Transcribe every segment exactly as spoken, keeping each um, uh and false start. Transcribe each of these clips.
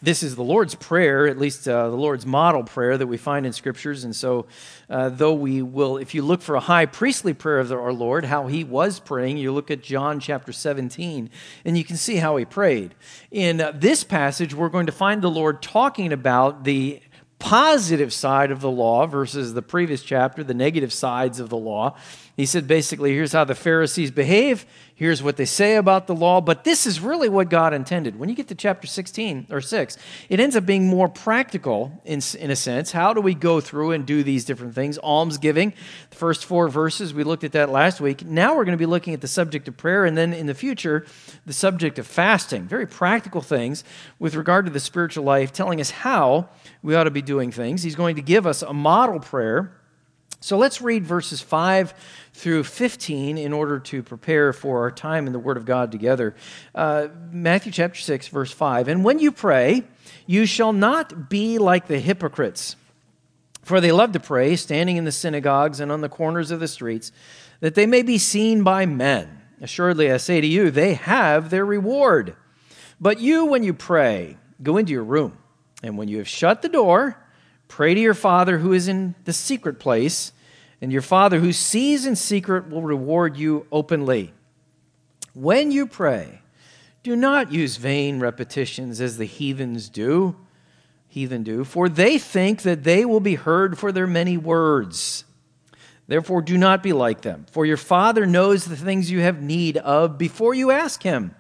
This is the Lord's Prayer, at least uh, the Lord's model prayer that we find in Scriptures. And so, uh, though we will, if you look for a high priestly prayer of our Lord, how he was praying, you look at John chapter seventeen, and you can see how he prayed. In uh, this passage, we're going to find the Lord talking about the positive side of the law versus the previous chapter, the negative sides of the law. He said basically, here's how the Pharisees behave, here's what they say about the law, but this is really what God intended. When you get to chapter sixteen or six, it ends up being more practical in, in a sense. How do we go through and do these different things? Almsgiving, the first four verses, we looked at that last week. Now we're going to be looking at the subject of prayer, and then in the future, the subject of fasting. Very practical things with regard to the spiritual life, telling us how we ought to be doing things. He's going to give us a model prayer. So let's read verses five through fifteen in order to prepare for our time in the Word of God together. Uh, Matthew chapter six, verse five. And when you pray, you shall not be like the hypocrites, for they love to pray, standing in the synagogues and on the corners of the streets, that they may be seen by men. Assuredly, I say to you, they have their reward. But you, when you pray, go into your room, and when you have shut the door, pray to your Father who is in the secret place, and your Father who sees in secret will reward you openly. When you pray, do not use vain repetitions as the heathens do, heathen do, for they think that they will be heard for their many words. Therefore, do not be like them, for your Father knows the things you have need of before you ask Him.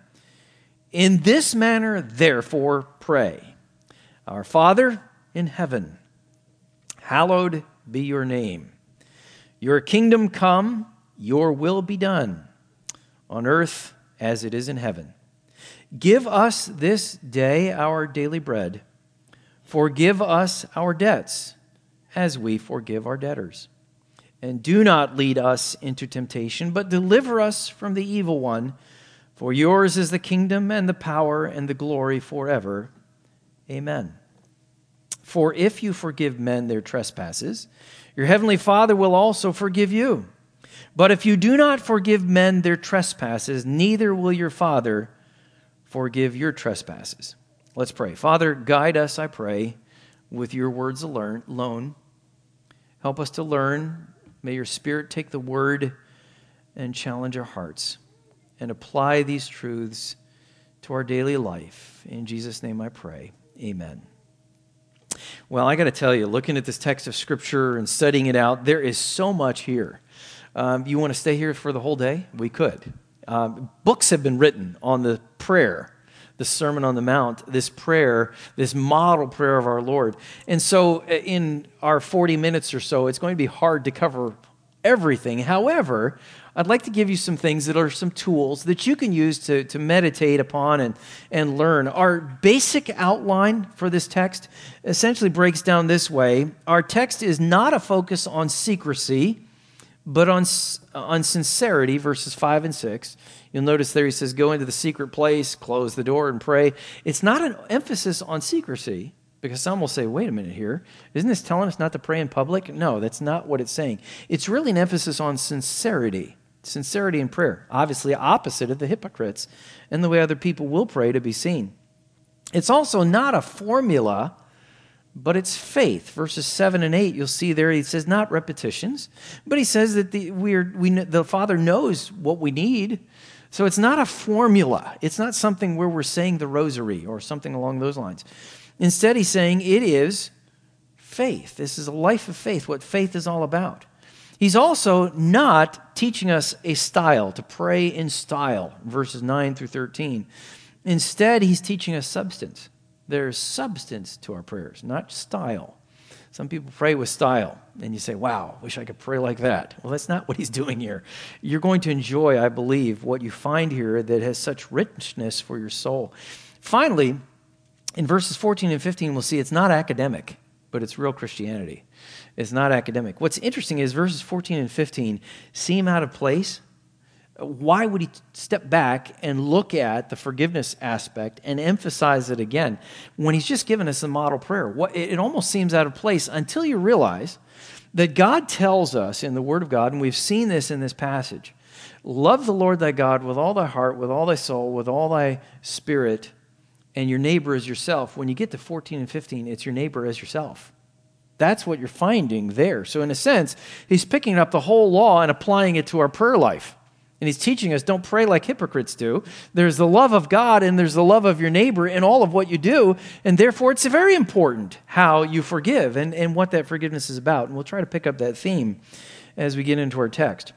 In this manner, therefore, pray. Our Father in heaven, hallowed be your name. Your kingdom come, your will be done, on earth as it is in heaven. Give us this day our daily bread. Forgive us our debts, as we forgive our debtors. And do not lead us into temptation, but deliver us from the evil one. For yours is the kingdom and the power and the glory forever. Amen. For if you forgive men their trespasses, your heavenly Father will also forgive you. But if you do not forgive men their trespasses, neither will your Father forgive your trespasses. Let's pray. Father, guide us, I pray, with your words alone. Help us to learn. May your Spirit take the word and challenge our hearts and apply these truths to our daily life. In Jesus' name I pray. Amen. Well, I got to tell you, looking at this text of Scripture and studying it out, there is so much here. Um, you want to stay here for the whole day? We could. Um, books have been written on the prayer, the Sermon on the Mount, this prayer, this model prayer of our Lord. And so in our forty minutes or so, it's going to be hard to cover everything. However, I'd like to give you some things that are some tools that you can use to, to meditate upon and, and learn. Our basic outline for this text essentially breaks down this way. Our text is not a focus on secrecy, but on, on sincerity, verses five and six. You'll notice there he says, go into the secret place, close the door, and pray. It's not an emphasis on secrecy, because some will say, wait a minute here, isn't this telling us not to pray in public? No, that's not what it's saying. It's really an emphasis on sincerity. Sincerity in prayer, obviously opposite of the hypocrites and the way other people will pray to be seen. It's also not a formula, but it's faith. Verses seven and eight, you'll see there, he says not repetitions, but he says that the, we're, we, the Father knows what we need. So it's not a formula. It's not something where we're saying the rosary or something along those lines. Instead, he's saying it is faith. This is a life of faith, what faith is all about. He's also not teaching us a style, to pray in style, verses nine through thirteen. Instead, he's teaching us substance. There's substance to our prayers, not style. Some people pray with style, and you say, wow, wish I could pray like that. Well, that's not what he's doing here. You're going to enjoy, I believe, what you find here that has such richness for your soul. Finally, in verses fourteen and fifteen, we'll see it's not academic, but it's real Christianity. It's not academic. What's interesting is verses fourteen and fifteen seem out of place. Why would he step back and look at the forgiveness aspect and emphasize it again when he's just given us a model prayer? What, it almost seems out of place until you realize that God tells us in the Word of God, and we've seen this in this passage, love the Lord thy God with all thy heart, with all thy soul, with all thy spirit, and your neighbor as yourself. When you get to fourteen and fifteen, it's your neighbor as yourself. That's what you're finding there. So in a sense, he's picking up the whole law and applying it to our prayer life. And he's teaching us, don't pray like hypocrites do. There's the love of God and there's the love of your neighbor in all of what you do. And therefore, it's very important how you forgive and, and what that forgiveness is about. And we'll try to pick up that theme as we get into our text.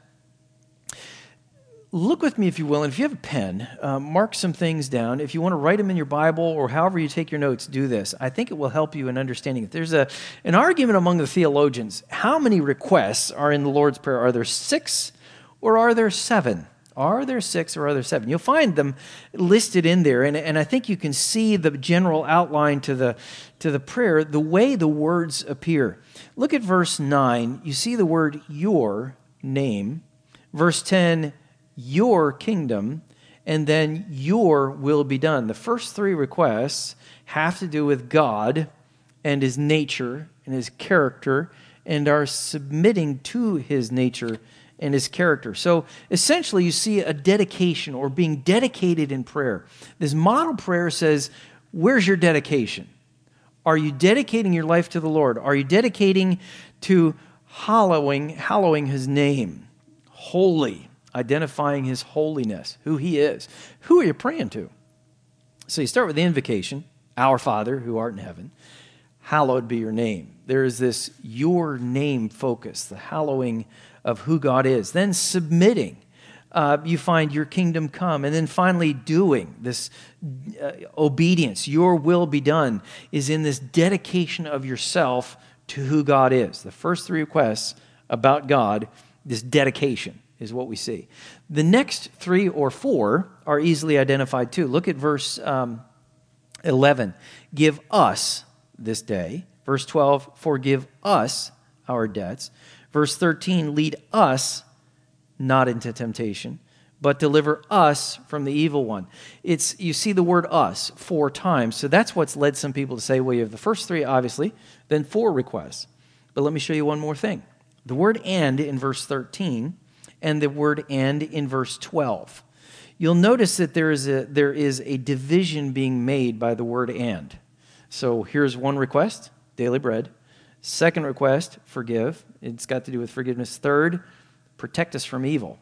Look with me, if you will, and if you have a pen, uh, mark some things down. If you want to write them in your Bible or however you take your notes, do this. I think it will help you in understanding it. There's a, an argument among the theologians. How many requests are in the Lord's Prayer? Are there six or are there seven? Are there six or are there seven? You'll find them listed in there, and, and I think you can see the general outline to the, to the prayer, the way the words appear. Look at verse nine. You see the word your name. Verse ten, your kingdom, and then your will be done. The first three requests have to do with God and his nature and his character and are submitting to his nature and his character. So essentially you see a dedication or being dedicated in prayer. This model prayer says, where's your dedication? Are you dedicating your life to the Lord? Are you dedicating to hallowing, hallowing his name? Holy. Identifying his holiness, who he is. Who are you praying to? So you start with the invocation, our Father who art in heaven, hallowed be your name. There is this your name focus, the hallowing of who God is. Then submitting, uh, you find your kingdom come. And then finally doing, this uh, obedience, your will be done, is in this dedication of yourself to who God is. The first three requests about God, this dedication, is what we see. The next three or four are easily identified too. Look at verse um, eleven. Give us this day. Verse twelve, forgive us our debts. Verse thirteen, lead us not into temptation, but deliver us from the evil one. It's, you see the word us four times, so that's what's led some people to say, well, you have the first three, obviously, then four requests. But let me show you one more thing. The word and in verse thirteen and the word and in verse twelve. You'll notice that there is a there is a division being made by the word and. So here's one request, daily bread. Second request, forgive. It's got to do with forgiveness. Third, protect us from evil,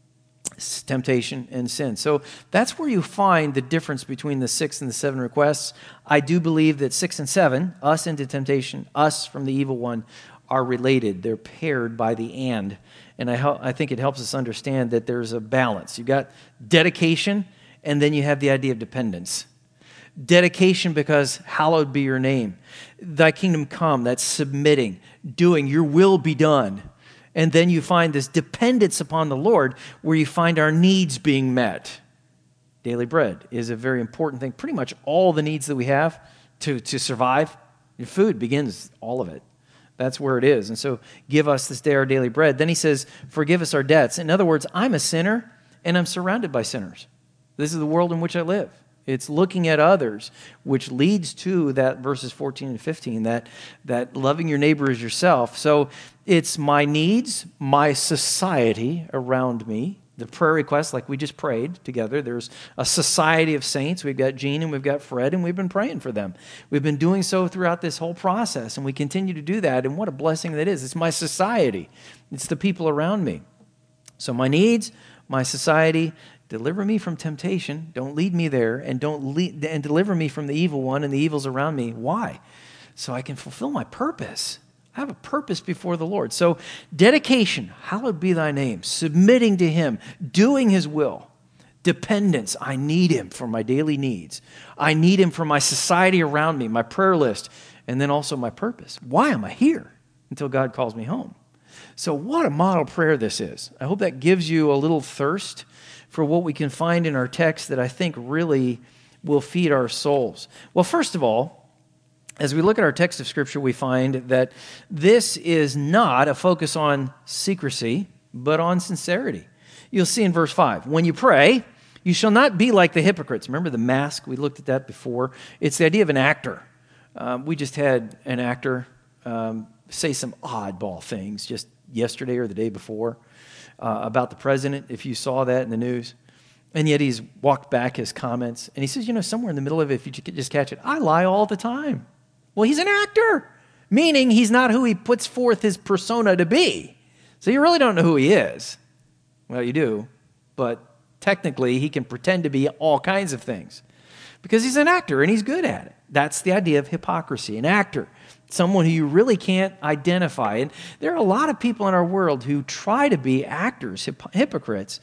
temptation, and sin. So that's where you find the difference between the six and the seven requests. I do believe that six and seven, us into temptation, us from the evil one, are related. They're paired by the and. And I, I think it helps us understand that there's a balance. You've got dedication, and then you have the idea of dependence. Dedication because hallowed be your name. Thy kingdom come, that's submitting, doing, your will be done. And then you find this dependence upon the Lord where you find our needs being met. Daily bread is a very important thing. Pretty much all the needs that we have to, to survive, your food begins all of it. That's where it is. And so give us this day our daily bread. Then he says, forgive us our debts. In other words, I'm a sinner and I'm surrounded by sinners. This is the world in which I live. It's looking at others, which leads to that verses fourteen and fifteen, that, that loving your neighbor as yourself. So it's my needs, my society around me. The prayer requests, like we just prayed together, there's a society of saints. We've got Gene and we've got Fred, and we've been praying for them. We've been doing so throughout this whole process, and we continue to do that, and what a blessing that is. It's my society. It's the people around me. So my needs, my society, deliver me from temptation. Don't lead me there, and don't lead, and deliver me from the evil one and the evils around me. Why? So I can fulfill my purpose. I have a purpose before the Lord. So dedication, hallowed be thy name, submitting to him, doing his will. Dependence, I need him for my daily needs. I need him for my society around me, my prayer list, and then also my purpose. Why am I here? Until God calls me home. So what a model prayer this is. I hope that gives you a little thirst for what we can find in our text that I think really will feed our souls. Well, first of all, as we look at our text of Scripture, we find that this is not a focus on secrecy, but on sincerity. You'll see in verse five, when you pray, you shall not be like the hypocrites. Remember the mask? We looked at that before. It's the idea of an actor. Um, we just had an actor um, say some oddball things just yesterday or the day before uh, about the president, if you saw that in the news. And yet he's walked back his comments. And he says, you know, somewhere in the middle of it, if you could just catch it, I lie all the time. Well, he's an actor, meaning he's not who he puts forth his persona to be. So you really don't know who he is. Well, you do, but technically he can pretend to be all kinds of things because he's an actor and he's good at it. That's the idea of hypocrisy, an actor, someone who you really can't identify. And there are a lot of people in our world who try to be actors, hip- hypocrites,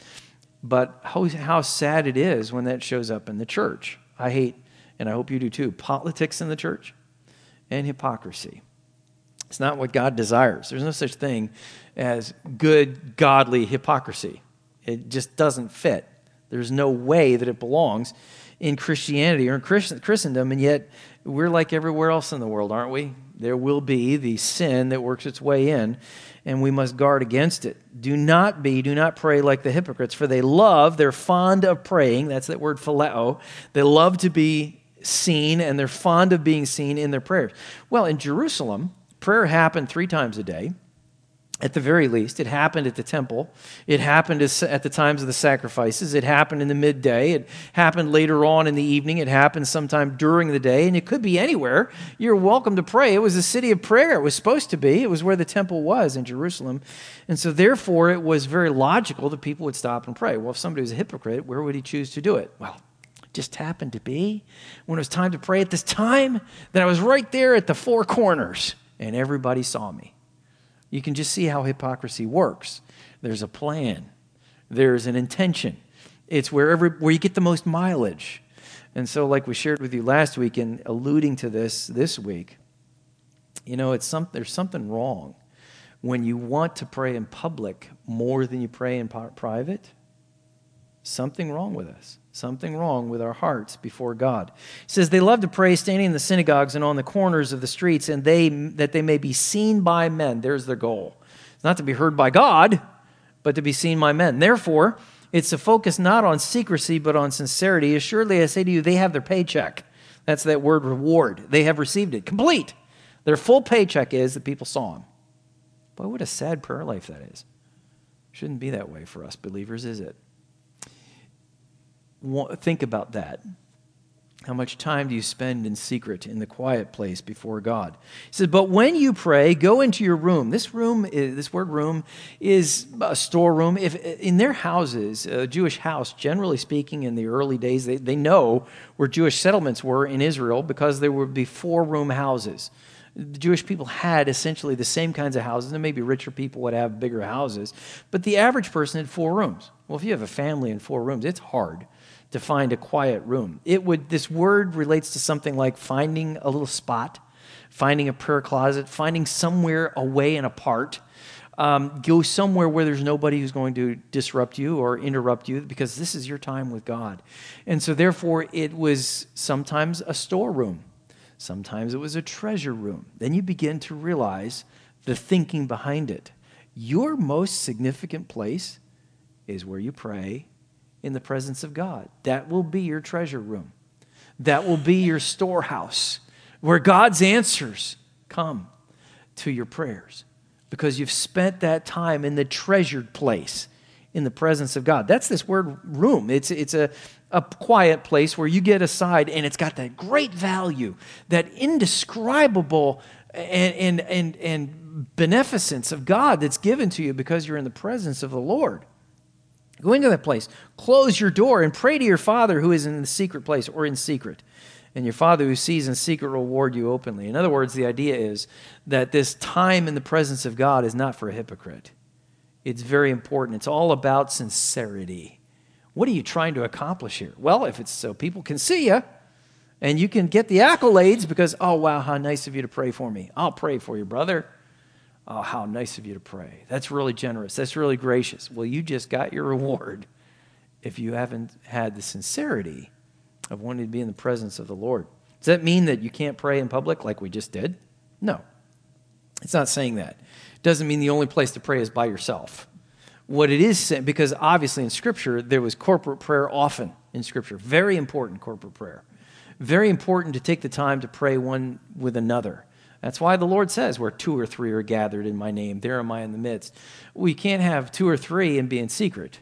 but how, how sad it is when that shows up in the church. I hate, and I hope you do too, politics in the church and hypocrisy. It's not what God desires. There's no such thing as good, godly hypocrisy. It just doesn't fit. There's no way that it belongs in Christianity or in Christendom, and yet we're like everywhere else in the world, aren't we? There will be the sin that works its way in, and we must guard against it. Do not be, do not pray like the hypocrites, for they love, they're fond of praying. That's that word phileo. They love to be seen, and they're fond of being seen in their prayers. Well, in Jerusalem, prayer happened three times a day. At the very least, it happened at the temple. It happened at the times of the sacrifices. It happened in the midday. It happened later on in the evening. It happened sometime during the day, and it could be anywhere. You're welcome to pray. It was a city of prayer. It was supposed to be. It was where the temple was in Jerusalem. And so therefore, it was very logical that people would stop and pray. Well, if somebody was a hypocrite, where would he choose to do it? Well, it just happened to be when it was time to pray at this time that I was right there at the four corners, and everybody saw me. You can just see how hypocrisy works. There's a plan. There's an intention. It's wherever where you get the most mileage. And so like we shared with you last week and alluding to this this week, you know, it's some, there's something wrong when you want to pray in public more than you pray in private. Something wrong with us. Something wrong with our hearts before God. He says they love to pray standing in the synagogues and on the corners of the streets, and they that they may be seen by men. There's their goal. It's not to be heard by God, but to be seen by men. Therefore, it's to focus not on secrecy, but on sincerity. Assuredly, I say to you, they have their paycheck. That's that word reward. They have received it. Complete. Their full paycheck is that people saw them. Boy, what a sad prayer life that is. Shouldn't be that way for us believers, is it? Think about that. How much time do you spend in secret, in the quiet place before God? He says, but when you pray, go into your room. This room, is, this word room, is a storeroom. If in their houses, a Jewish house, generally speaking, in the early days, they, they know where Jewish settlements were in Israel because there would be four-room houses. The Jewish people had essentially the same kinds of houses, and maybe richer people would have bigger houses, but the average person had four rooms. Well, if you have a family in four rooms, it's hard to find a quiet room. It would. This word relates to something like finding a little spot, finding a prayer closet, finding somewhere away and apart. Um, go somewhere where there's nobody who's going to disrupt you or interrupt you because this is your time with God. And so therefore it was sometimes a storeroom. Sometimes it was a treasure room. Then you begin to realize the thinking behind it. Your most significant place is where you pray in the presence of God. That will be your treasure room. That will be your storehouse where God's answers come to your prayers because you've spent that time in the treasured place in the presence of God. That's this word room. It's, it's a, a quiet place where you get aside and it's got that great value, that indescribable and, and, and, and beneficence of God that's given to you because you're in the presence of the Lord. Go into that place, close your door, and pray to your Father who is in the secret place or in secret. And your Father who sees in secret will reward you openly. In other words, the idea is that this time in the presence of God is not for a hypocrite. It's very important. It's all about sincerity. What are you trying to accomplish here? Well, if it's so people can see you, and you can get the accolades because, oh, wow, how nice of you to pray for me. I'll pray for you, brother. Oh, how nice of you to pray. That's really generous. That's really gracious. Well, you just got your reward if you haven't had the sincerity of wanting to be in the presence of the Lord. Does that mean that you can't pray in public like we just did? No. It's not saying that. It doesn't mean the only place to pray is by yourself. What it is saying, because obviously in Scripture, there was corporate prayer often in Scripture. Very important corporate prayer. Very important to take the time to pray one with another. That's why the Lord says, where two or three are gathered in my name, there am I in the midst. We can't have two or three and be in secret.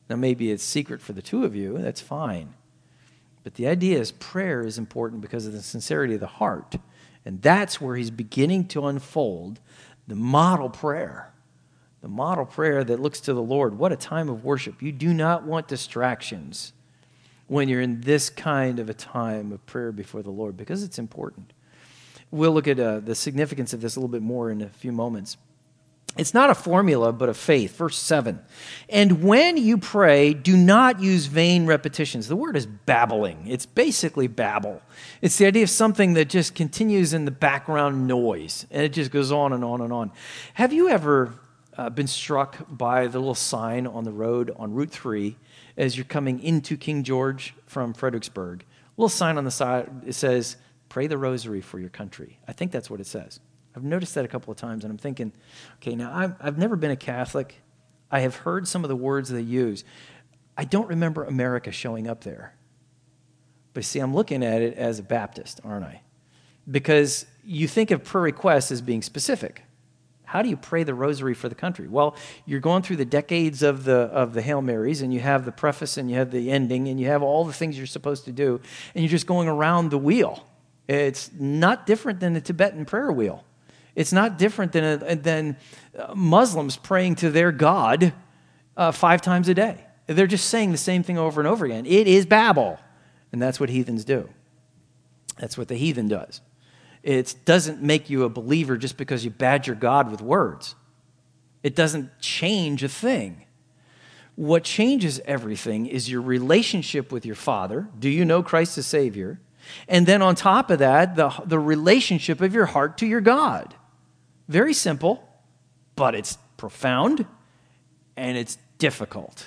Now, maybe it's secret for the two of you. That's fine. But the idea is prayer is important because of the sincerity of the heart. And that's where he's beginning to unfold the model prayer. The model prayer that looks to the Lord. What a time of worship. You do not want distractions when you're in this kind of a time of prayer before the Lord, because it's important. We'll look at uh, the significance of this a little bit more in a few moments. It's not a formula, but a faith. Verse seven. And when you pray, do not use vain repetitions. The word is babbling. It's basically babble. It's the idea of something that just continues in the background noise, and it just goes on and on and on. Have you ever uh, been struck by the little sign on the road on Route three as you're coming into King George from Fredericksburg? A little sign on the side, it says, "Pray the rosary for your country." I think that's what it says. I've noticed that a couple of times, and I'm thinking, okay, now I've, I've never been a Catholic. I have heard some of the words they use. I don't remember America showing up there. But see, I'm looking at it as a Baptist, aren't I? Because you think of prayer requests as being specific. How do you pray the rosary for the country? Well, you're going through the decades of the of the Hail Marys, and you have the preface, and you have the ending, and you have all the things you're supposed to do, and you're just going around the wheel. It's not different than the Tibetan prayer wheel. It's not different than, a, than Muslims praying to their God uh, five times a day. They're just saying the same thing over and over again. It is babble, and that's what heathens do. That's what the heathen does. It doesn't make you a believer just because you badger God with words. It doesn't change a thing. What changes everything is your relationship with your Father. Do you know Christ as Savior? And then on top of that, the, the relationship of your heart to your God. Very simple, but it's profound and it's difficult.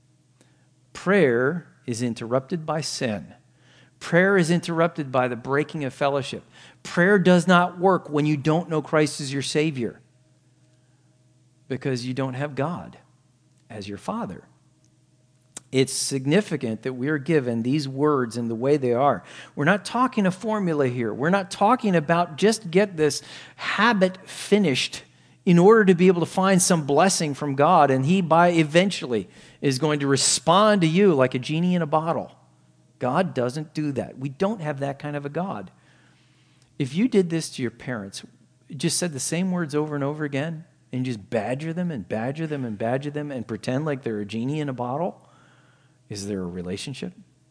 Prayer is interrupted by sin. Prayer is interrupted by the breaking of fellowship. Prayer does not work when you don't know Christ as your Savior, because you don't have God as your Father. It's significant that we're given these words in the way they are. We're not talking a formula here. We're not talking about just get this habit finished in order to be able to find some blessing from God, and He by eventually is going to respond to you like a genie in a bottle. God doesn't do that. We don't have that kind of a God. If you did this to your parents, just said the same words over and over again, and just badger them and badger them and badger them and pretend like they're a genie in a bottle, is there a relationship?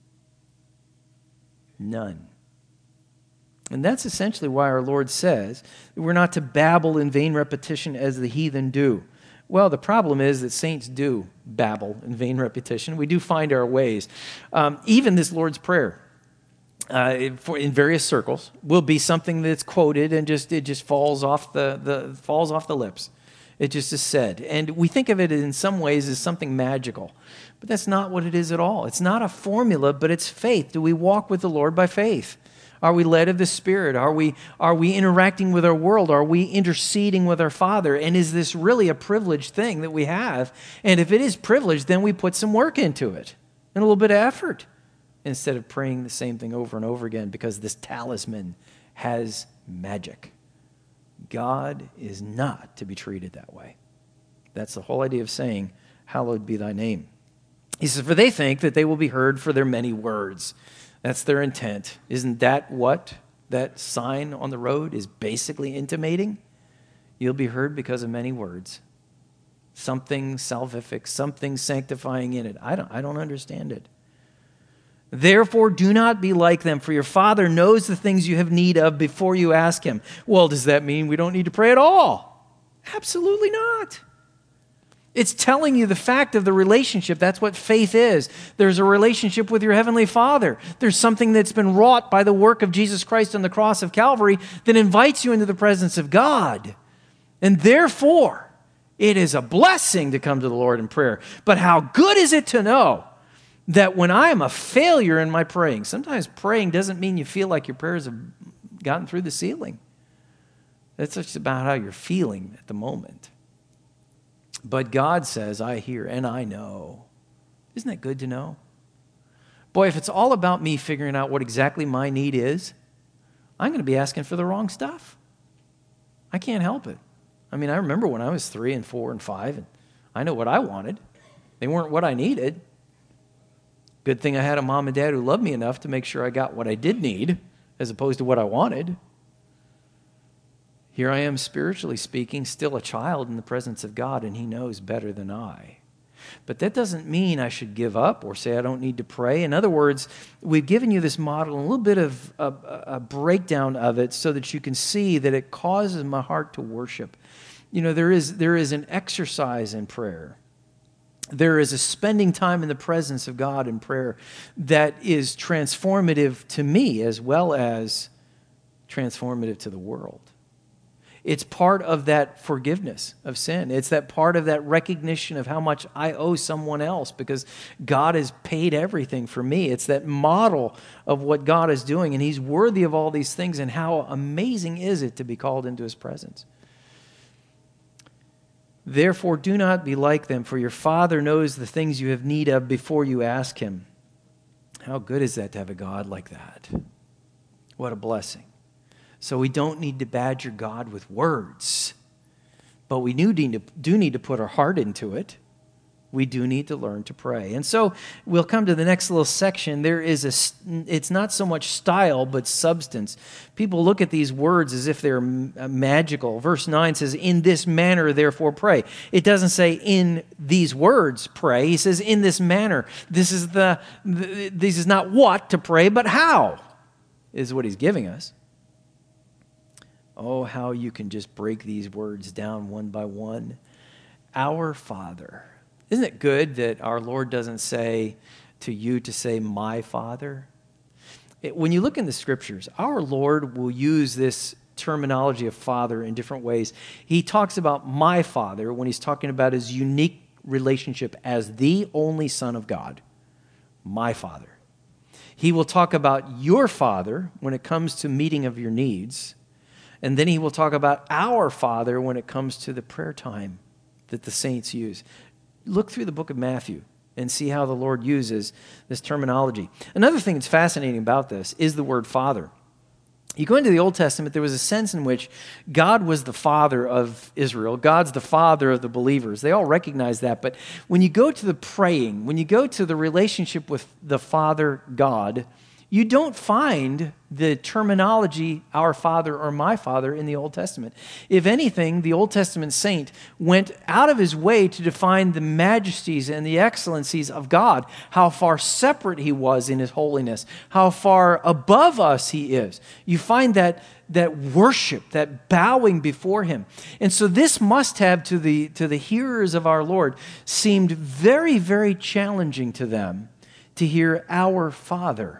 None. And that's essentially why our Lord says that we're not to babble in vain repetition as the heathen do. Well, the problem is that saints do babble in vain repetition. We do find our ways. Um, even this Lord's Prayer, uh, for, in various circles, will be something that's quoted and just it just falls off the, the falls off the lips. It just is said. And we think of it in some ways as something magical. But that's not what it is at all. It's not a formula, but it's faith. Do we walk with the Lord by faith? Are we led of the Spirit? Are we, are we interacting with our world? Are we interceding with our Father? And is this really a privileged thing that we have? And if it is privileged, then we put some work into it and a little bit of effort instead of praying the same thing over and over again because this talisman has magic. God is not to be treated that way. That's the whole idea of saying, hallowed be thy name. He says, for they think that they will be heard for their many words. That's their intent. Isn't that what that sign on the road is basically intimating? You'll be heard because of many words. Something salvific, something sanctifying in it. I don't, I don't understand it. Therefore, do not be like them, for your Father knows the things you have need of before you ask Him. Well, does that mean we don't need to pray at all? Absolutely not. It's telling you the fact of the relationship. That's what faith is. There's a relationship with your Heavenly Father. There's something that's been wrought by the work of Jesus Christ on the cross of Calvary that invites you into the presence of God. And therefore, it is a blessing to come to the Lord in prayer. But how good is it to know that when I am a failure in my praying, sometimes praying doesn't mean you feel like your prayers have gotten through the ceiling. It's just about how you're feeling at the moment. But God says, I hear and I know. Isn't that good to know? Boy, if it's all about me figuring out what exactly my need is, I'm going to be asking for the wrong stuff. I can't help it. I mean, I remember when I was three and four and five, and I know what I wanted. They weren't what I needed. Good thing I had a mom and dad who loved me enough to make sure I got what I did need as opposed to what I wanted. Here I am, spiritually speaking, still a child in the presence of God, and he knows better than I. But that doesn't mean I should give up or say I don't need to pray. In other words, we've given you this model, a little bit of a, a breakdown of it so that you can see that it causes my heart to worship. You know, there is, there is an exercise in prayer. There is a spending time in the presence of God in prayer that is transformative to me as well as transformative to the world. It's part of that forgiveness of sin. It's that part of that recognition of how much I owe someone else because God has paid everything for me. It's that model of what God is doing, and he's worthy of all these things, and how amazing is it to be called into his presence. Therefore, do not be like them, for your Father knows the things you have need of before you ask him. How good is that to have a God like that? What a blessing. So we don't need to badger God with words, but we do need to, do need to put our heart into it. We do need to learn to pray. And so we'll come to the next little section. There is a, it's not so much style, but substance. People look at these words as if they're magical. Verse nine says, in this manner, therefore pray. It doesn't say in these words pray. He says in this manner. This is the, this is not what to pray, but how is what he's giving us. Oh, how you can just break these words down one by one. Our Father. Isn't it good that our Lord doesn't say to you to say, my Father? It, when you look in the Scriptures, our Lord will use this terminology of Father in different ways. He talks about my Father when he's talking about his unique relationship as the only Son of God. My Father. He will talk about your Father when it comes to meeting of your needs. And then he will talk about our Father when it comes to the prayer time that the saints use. Look through the book of Matthew and see how the Lord uses this terminology. Another thing that's fascinating about this is the word Father. You go into the Old Testament, there was a sense in which God was the father of Israel. God's the father of the believers. They all recognize that. But when you go to the praying, when you go to the relationship with the Father God, you don't find the terminology, our Father or my Father, in the Old Testament. If anything, the Old Testament saint went out of his way to define the majesties and the excellencies of God, how far separate he was in his holiness, how far above us he is. You find that, that worship, that bowing before him. And so this must have, to the, to the hearers of our Lord, seemed very, very challenging to them to hear our Father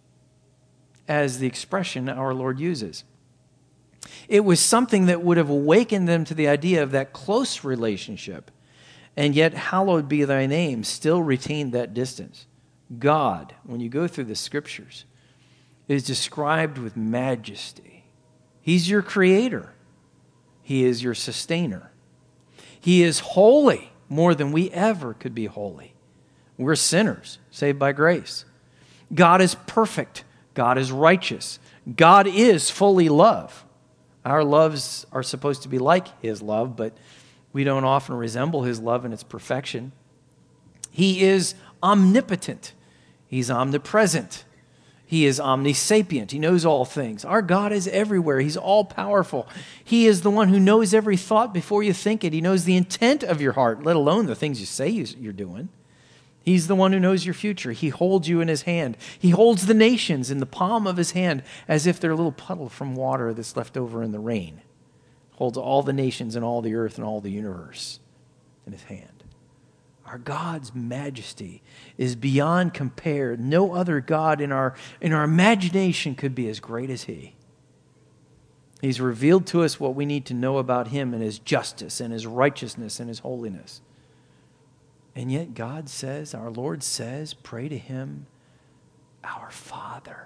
as the expression our Lord uses. It was something that would have awakened them to the idea of that close relationship, and yet hallowed be thy name still retained that distance. God, when you go through the Scriptures, is described with majesty. He's your creator. He is your sustainer. He is holy more than we ever could be holy. We're sinners, saved by grace. God is perfect. God is righteous. God is fully love. Our loves are supposed to be like his love, but we don't often resemble his love in its perfection. He is omnipotent. He's omnipresent. He is omnisapient. He knows all things. Our God is everywhere. He's all-powerful. He is the one who knows every thought before you think it. He knows the intent of your heart, let alone the things you say you're doing. He's the one who knows your future. He holds you in his hand. He holds the nations in the palm of his hand as if they're a little puddle from water that's left over in the rain. Holds all the nations and all the earth and all the universe in his hand. Our God's majesty is beyond compare. No other God in our, in our imagination could be as great as he. He's revealed to us what we need to know about him and his justice and his righteousness and his holiness. And yet God says, our Lord says, pray to him, our Father.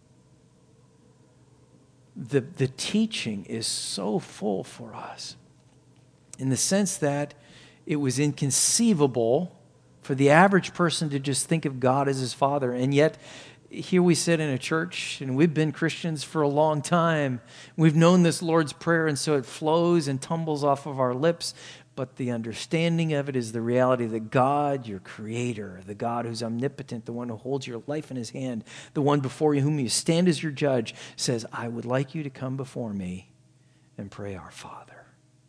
The, the teaching is so full for us in the sense that it was inconceivable for the average person to just think of God as his Father. And yet here we sit in a church, and we've been Christians for a long time. We've known this Lord's Prayer, and so it flows and tumbles off of our lips. but the understanding of it is the reality that God, your creator, the God who's omnipotent, the one who holds your life in his hand, the one before you whom you stand as your judge, says, I would like you to come before me and pray our Father.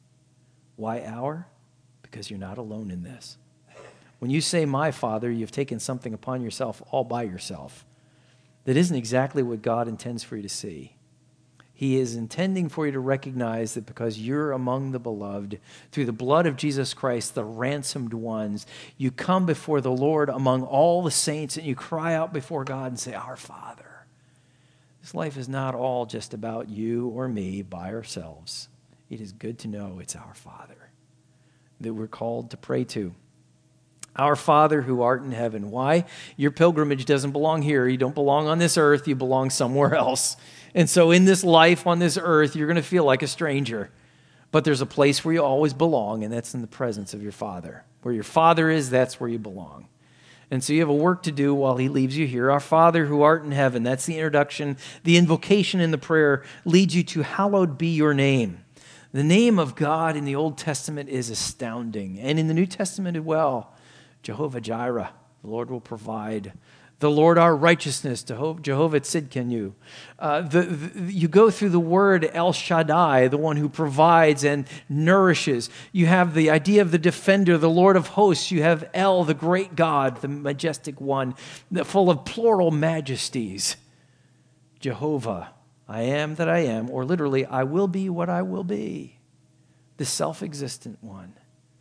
Why our? Because you're not alone in this. When you say my Father, you've taken something upon yourself all by yourself. That isn't exactly what God intends for you to see. He is intending for you to recognize that because you're among the beloved, through the blood of Jesus Christ, the ransomed ones, you come before the Lord among all the saints and you cry out before God and say, Our Father. This life is not all just about you or me by ourselves. It is good to know it's our Father that we're called to pray to. Our Father who art in heaven. Why? Your pilgrimage doesn't belong here. You don't belong on this earth. You belong somewhere else. And so in this life on this earth, you're going to feel like a stranger. But there's a place where you always belong, and that's in the presence of your Father. Where your Father is, that's where you belong. And so you have a work to do while he leaves you here. Our Father who art in heaven. That's the introduction. The invocation in the prayer leads you to hallowed be your name. The name of God in the Old Testament is astounding. And in the New Testament as well. Jehovah Jireh, the Lord will provide. The Lord our righteousness, Jehovah Tzidkenu. Uh, the, the, you go through the word El Shaddai, the one who provides and nourishes. You have the idea of the defender, the Lord of hosts. You have El, the great God, the majestic one, full of plural majesties. Jehovah, I am that I am, or literally, I will be what I will be. The self-existent one.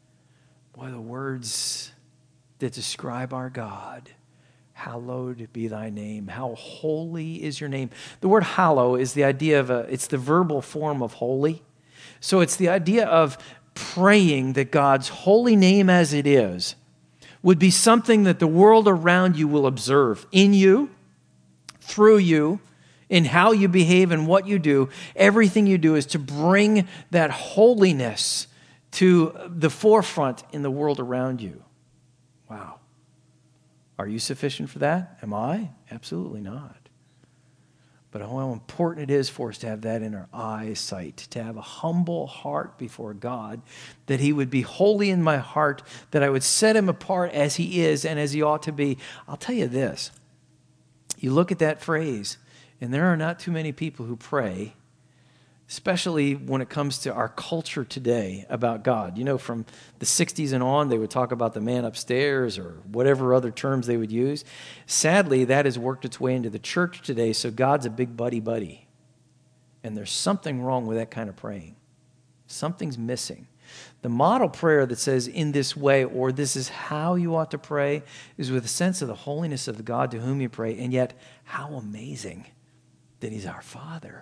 Boy, the words that describe our God. Hallowed be thy name. How holy is your name. The word hallow is the idea of a, it's the verbal form of holy. So it's the idea of praying that God's holy name as it is would be something that the world around you will observe in you, through you, in how you behave and what you do. Everything you do is to bring that holiness to the forefront in the world around you. Wow. Are you sufficient for that? Am I? Absolutely not. But how important it is for us to have that in our eyesight, to have a humble heart before God, that he would be holy in my heart, that I would set him apart as he is and as he ought to be. I'll tell you this. You look at that phrase, and there are not too many people who pray, especially when it comes to our culture today about God. You know, from the sixties and on, they would talk about the man upstairs or whatever other terms they would use. Sadly, that has worked its way into the church today, so God's a big buddy-buddy. And there's something wrong with that kind of praying. Something's missing. The model prayer that says in this way, or this is how you ought to pray, is with a sense of the holiness of the God to whom you pray, and yet how amazing that he's our Father.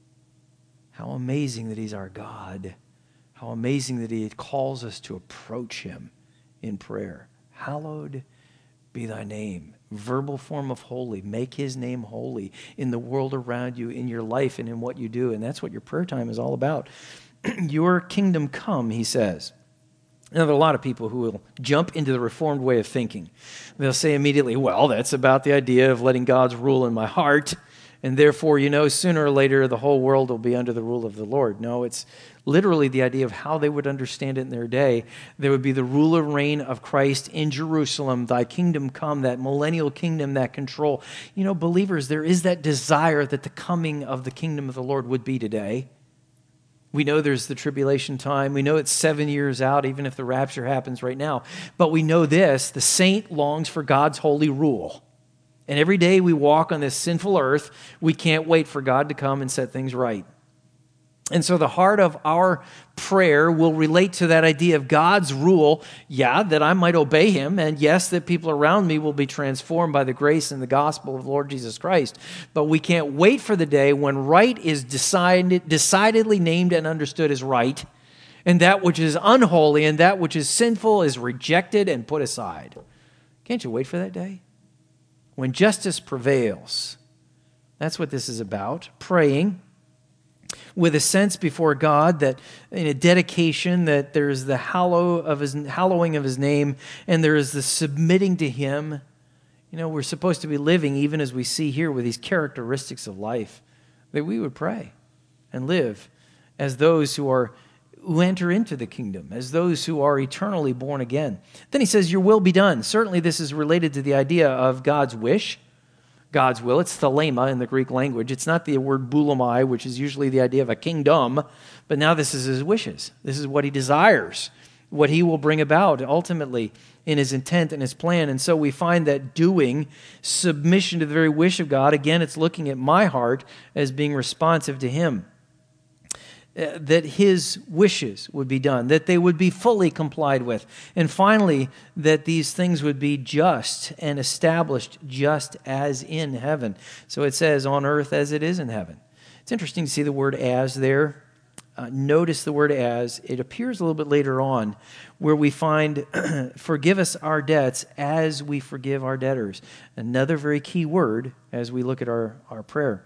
How amazing that he's our God. How amazing that he calls us to approach him in prayer. Hallowed be thy name. Verbal form of holy. Make his name holy in the world around you, in your life, and in what you do. And that's what your prayer time is all about. Your kingdom come, he says. Now, there are a lot of people who will jump into the Reformed way of thinking. They'll say immediately, well, that's about the idea of letting God's rule in my heart. And therefore, you know, sooner or later, the whole world will be under the rule of the Lord. No, it's literally the idea of how they would understand it in their day. There would be the rule and reign of Christ in Jerusalem, thy kingdom come, that millennial kingdom, that control. You know, believers, there is that desire that the coming of the kingdom of the Lord would be today. We know there's the tribulation time. We know it's seven years out, even if the rapture happens right now. But we know this, the saint longs for God's holy rule. And every day we walk on this sinful earth, we can't wait for God to come and set things right. And so the heart of our prayer will relate to that idea of God's rule, yeah, that I might obey him, and yes, that people around me will be transformed by the grace and the gospel of the Lord Jesus Christ. But we can't wait for the day when right is decided, decidedly named and understood as right, and that which is unholy and that which is sinful is rejected and put aside. Can't you wait for that day? When justice prevails. That's what this is about. Praying with a sense before God that in a dedication that there is the hallow of his, hallowing of his name and there is the submitting to him. You know, we're supposed to be living, even as we see here, with these characteristics of life, that we would pray and live as those who are who enter into the kingdom, as those who are eternally born again. Then he says, your will be done. Certainly this is related to the idea of God's wish, God's will. It's thelema in the Greek language. It's not the word boulomai, which is usually the idea of a kingdom, but now this is his wishes. This is what he desires, what he will bring about ultimately in his intent and his plan. And so we find that doing, submission to the very wish of God, again, it's looking at my heart as being responsive to him. Uh, that his wishes would be done, that they would be fully complied with. And finally, that these things would be just and established just as in heaven. So it says, on earth as it is in heaven. It's interesting to see the word as there. Uh, notice the word as. It appears a little bit later on where we find, forgive us our debts as we forgive our debtors. Another very key word as we look at our, our prayer.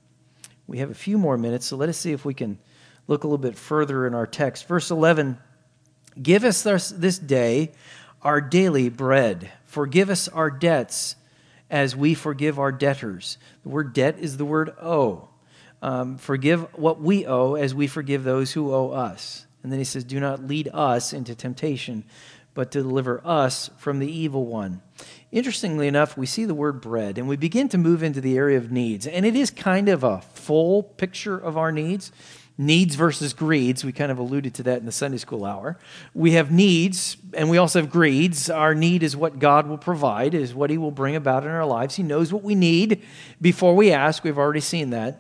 We have a few more minutes, so let us see if we can look a little bit further in our text. Verse eleven, give us this, this day our daily bread. Forgive us our debts as we forgive our debtors. The word debt is the word owe. Um, forgive what we owe as we forgive those who owe us. And then he says, do not lead us into temptation, but to deliver us from the evil one. Interestingly enough, we see the word bread, and we begin to move into the area of needs. And it is kind of a full picture of our needs. Needs versus greeds. We kind of alluded to that in the Sunday school hour. We have needs, and we also have greeds. Our need is what God will provide, is what he will bring about in our lives. He knows what we need before we ask. We've already seen that.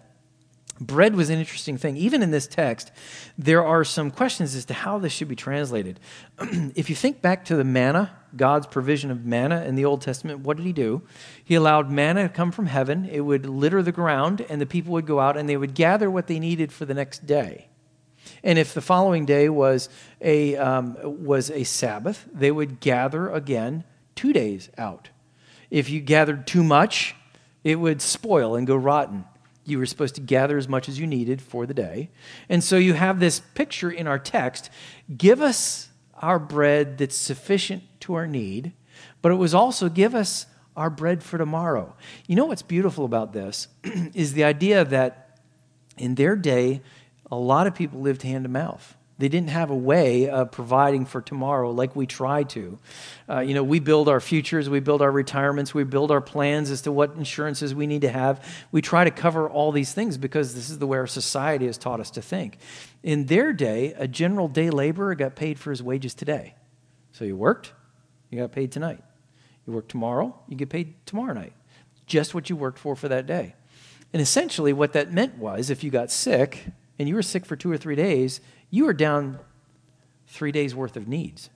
Bread was an interesting thing. Even in this text, there are some questions as to how this should be translated. If you think back to the manna, God's provision of manna in the Old Testament, what did he do? He allowed manna to come from heaven. It would litter the ground, and the people would go out and they would gather what they needed for the next day. And if the following day was a, um, was a Sabbath, they would gather again two days out. If you gathered too much, it would spoil and go rotten. You were supposed to gather as much as you needed for the day. And so you have this picture in our text. Give us our bread that's sufficient to our need, but it was also give us our bread for tomorrow. You know what's beautiful about this is the idea that in their day, a lot of people lived hand to mouth. They didn't have a way of providing for tomorrow like we try to. Uh, you know, we build our futures, we build our retirements, we build our plans as to what insurances we need to have. We try to cover all these things because this is the way our society has taught us to think. In their day, a general day laborer got paid for his wages today. So you worked, you got paid tonight. You work tomorrow, you get paid tomorrow night. Just what you worked for for that day. And essentially what that meant was if you got sick and you were sick for two or three days, you were down three days' worth of needs.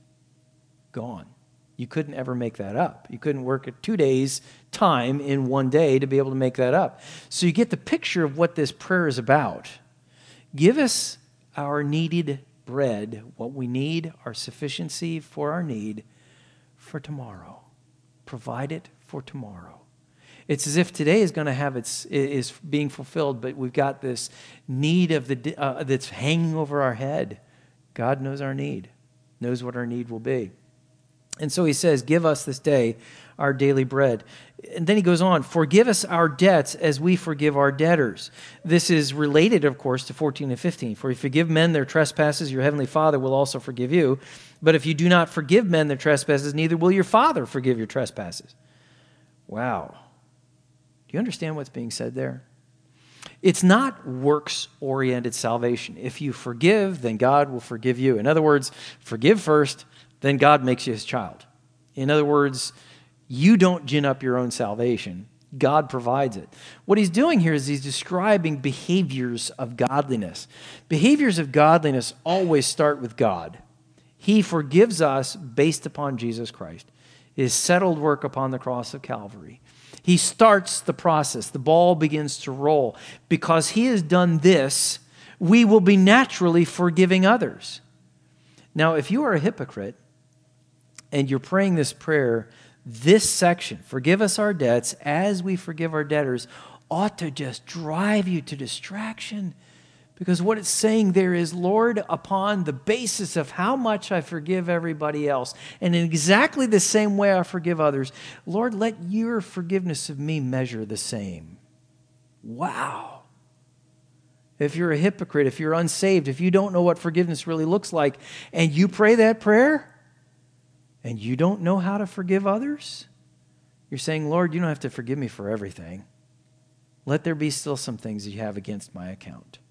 Gone. You couldn't ever make that up. You couldn't work at two days' time in one day to be able to make that up. So you get the picture of what this prayer is about. Give us our needed bread, what we need, our sufficiency for our need for tomorrow. Provide it for tomorrow. It's as if today is going to have its is being fulfilled, but we've got this need of the uh, that's hanging over our head. God knows our need, knows what our need will be. And so he says, give us this day our daily bread. And then he goes on, forgive us our debts as we forgive our debtors. This is related, of course, to fourteen and fifteen. For if you forgive men their trespasses, your heavenly Father will also forgive you. But if you do not forgive men their trespasses, neither will your Father forgive your trespasses. Wow. Do you understand what's being said there? It's not works-oriented salvation. If you forgive, then God will forgive you. In other words, forgive first, then God makes you his child. In other words, you don't gin up your own salvation. God provides it. What he's doing here is he's describing behaviors of godliness. Behaviors of godliness always start with God. He forgives us based upon Jesus Christ, his settled work upon the cross of Calvary. He starts the process. The ball begins to roll. Because he has done this, we will be naturally forgiving others. Now, if you are a hypocrite and you're praying this prayer, this section, forgive us our debts as we forgive our debtors, ought to just drive you to distraction. Because what it's saying there is, Lord, upon the basis of how much I forgive everybody else, and in exactly the same way I forgive others, Lord, let your forgiveness of me measure the same. Wow. if you're a hypocrite, if you're unsaved, if you don't know what forgiveness really looks like, and you pray that prayer, and you don't know how to forgive others, you're saying, Lord, you don't have to forgive me for everything. Let there be still some things that you have against my account.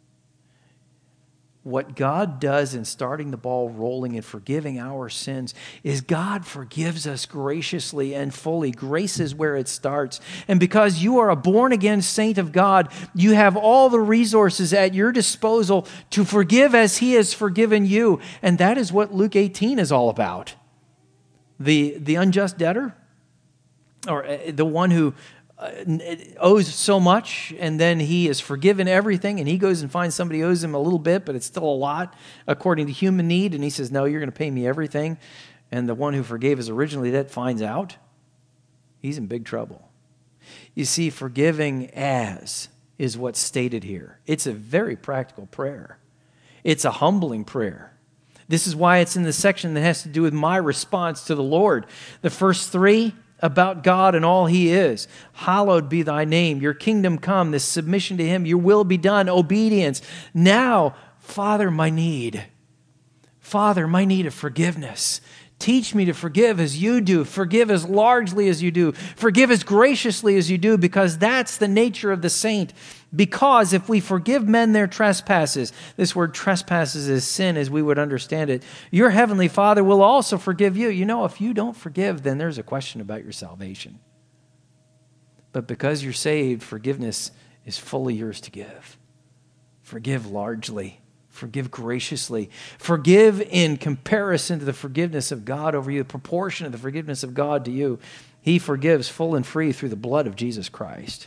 What God does in starting the ball rolling and forgiving our sins is God forgives us graciously and fully. Grace is where it starts. And because you are a born-again saint of God, you have all the resources at your disposal to forgive as He has forgiven you. And that is what Luke eighteen is all about. The, the unjust debtor, or the one who owes so much, and then he is forgiven everything, and he goes and finds somebody who owes him a little bit, but it's still a lot according to human need, and he says, no, you're going to pay me everything. And the one who forgave his original debt finds out. He's in big trouble. You see, forgiving as is what's stated here. It's a very practical prayer. It's a humbling prayer. This is why it's in the section that has to do with my response to the Lord. The first three about God and all He is. Hallowed be thy name. Your kingdom come. This submission to Him. Your will be done. Obedience. Now, Father, my need. Father, my need of forgiveness. Teach me to forgive as you do. Forgive as largely as you do. Forgive as graciously as you do, because that's the nature of the saint. Because if we forgive men their trespasses, this word trespasses is sin as we would understand it, your heavenly Father will also forgive you. You know, if you don't forgive, then there's a question about your salvation. But because you're saved, forgiveness is fully yours to give. Forgive largely. Forgive graciously. Forgive in comparison to the forgiveness of God over you, the proportion of the forgiveness of God to you. He forgives full and free through the blood of Jesus Christ.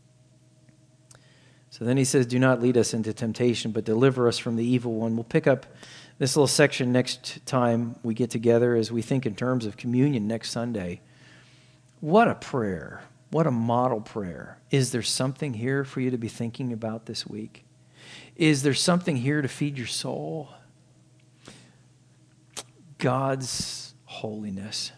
So then he says, do not lead us into temptation, but deliver us from the evil one. We'll pick up this little section next time we get together as we think in terms of communion next Sunday. What a prayer. What a model prayer. Is there something here for you to be thinking about this week? Is there something here to feed your soul? God's holiness.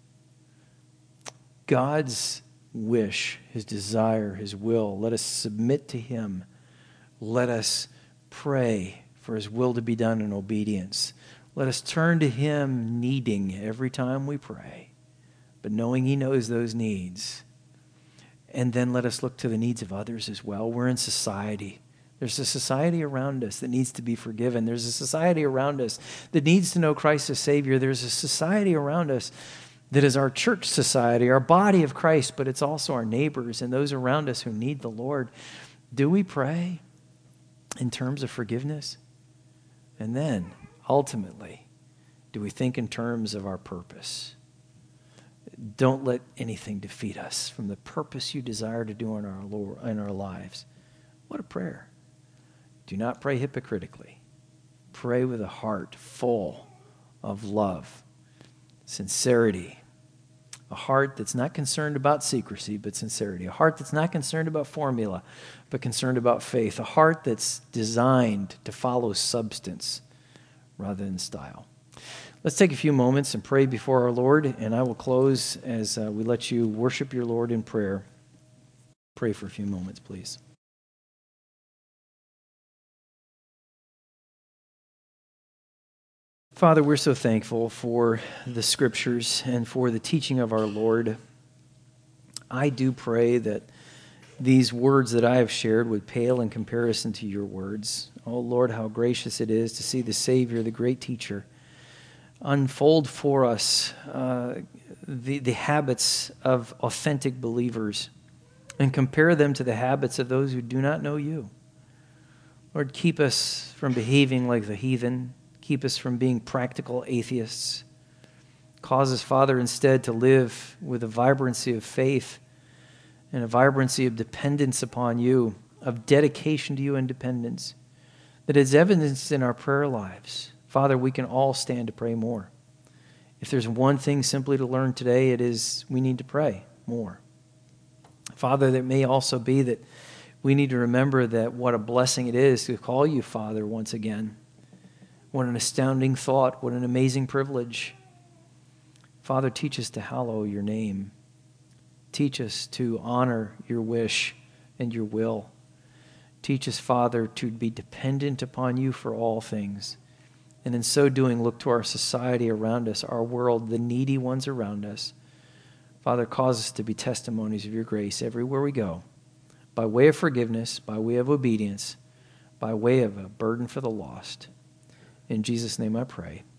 God's wish, His desire, His will. Let us submit to Him. Let us pray for His will to be done in obedience. Let us turn to Him needing every time we pray, but knowing He knows those needs. And then let us look to the needs of others as well. We're in society. There's a society around us that needs to be forgiven. There's a society around us that needs to know Christ as Savior. There's a society around us that is our church society, our body of Christ, but it's also our neighbors and those around us who need the Lord. Do we pray in terms of forgiveness? And then, ultimately, do we think in terms of our purpose? Don't let anything defeat us from the purpose you desire to do in our Lord, in our lives. What a prayer. Do not pray hypocritically. Pray with a heart full of love, sincerity, a heart that's not concerned about secrecy, but sincerity, a heart that's not concerned about formula, but concerned about faith, a heart that's designed to follow substance rather than style. Let's take a few moments and pray before our Lord, and I will close as uh, we let you worship your Lord in prayer. Pray for a few moments, please. Father, we're so thankful for the Scriptures and for the teaching of our Lord. I do pray that these words that I have shared would pale in comparison to your words. Oh, Lord, how gracious it is to see the Savior, the great teacher, unfold for us uh, the, the habits of authentic believers and compare them to the habits of those who do not know you. Lord, keep us from behaving like the heathen. Keep us from being practical atheists. Cause us, Father, instead to live with a vibrancy of faith and a vibrancy of dependence upon you, of dedication to you and dependence, that is evidenced in our prayer lives. Father, we can all stand to pray more. If there's one thing simply to learn today, it is we need to pray more. Father, it may also be that we need to remember that what a blessing it is to call you Father once again. What an astounding thought. What an amazing privilege. Father, teach us to hallow your name. Teach us to honor your wish and your will. Teach us, Father, to be dependent upon you for all things. And in so doing, look to our society around us, our world, the needy ones around us. Father, cause us to be testimonies of your grace everywhere we go, by way of forgiveness, by way of obedience, by way of a burden for the lost. In Jesus' name I pray.